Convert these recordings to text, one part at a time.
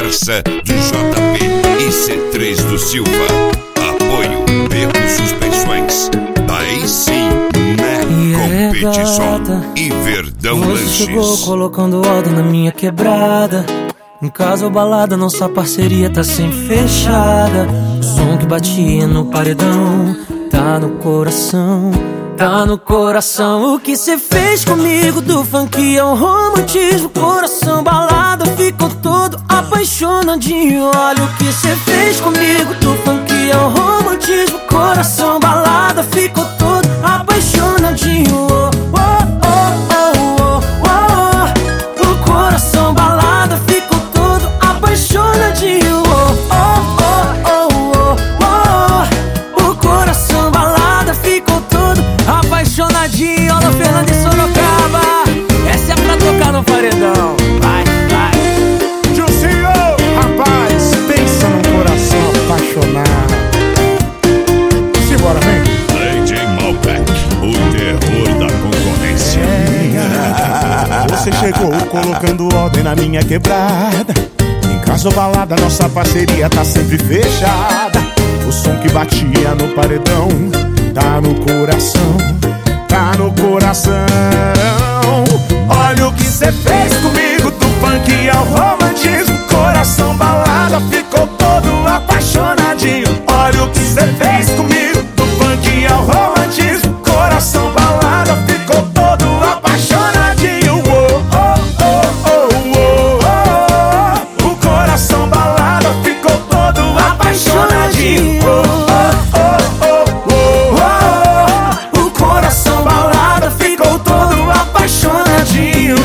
Conversa de JP e C3 do Silva. Apoio Beco Suspensões. Daí sim, né? Competição e Verdão Lanches. Chegou colocando ordem na minha quebrada. Em casa ou balada, nossa parceria tá sempre fechada. O som que batia no paredão tá no coração, tá no coração. O que cê fez comigo do funk é um romantismo. Coração balada ficou todo apaixonadinho. Olha o que cê fez comigo do funk é um romantismo. Coração balada ficou todo apaixonadinho. Oh, oh, oh, oh, oh, oh. O coração balada ficou todo apaixonadinho. Oh, oh, oh, oh, oh. O coração balada ficou todo apaixonadinho. Olha o Fernando de Sorocaba. Essa é pra tocar no paredão. Vai, vai. Jusinho, rapaz, pensa num coração apaixonado. Simbora, vem. DJ Malbec, o terror da concorrência. Você chegou colocando ordem na minha quebrada. Em casa ou balada, nossa parceria tá sempre fechada. O som que batia no paredão tá no coração, tá no coração. Olha o que cê fez comigo do funk ao romantismo. Coração balada ficou todo apaixonadinho. Olha o que cê fez comigo do funk ao romantismo. Coração balada ficou todo apaixonadinho. Oh, oh, oh, oh, oh, oh. O coração balada ficou todo apaixonadinho. Oh, oh, oh, oh, oh, oh. O coração balada ficou todo apaixonadinho.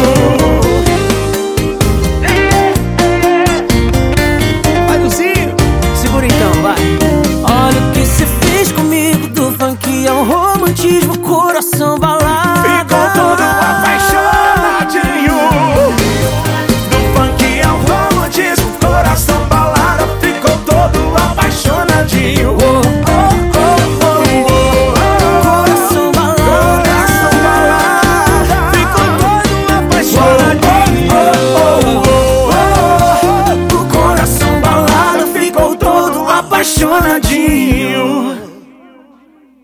Vai, Luzinho. Segura então, vai. Olha o que cê fez comigo do funk é um romantismo. Coração balada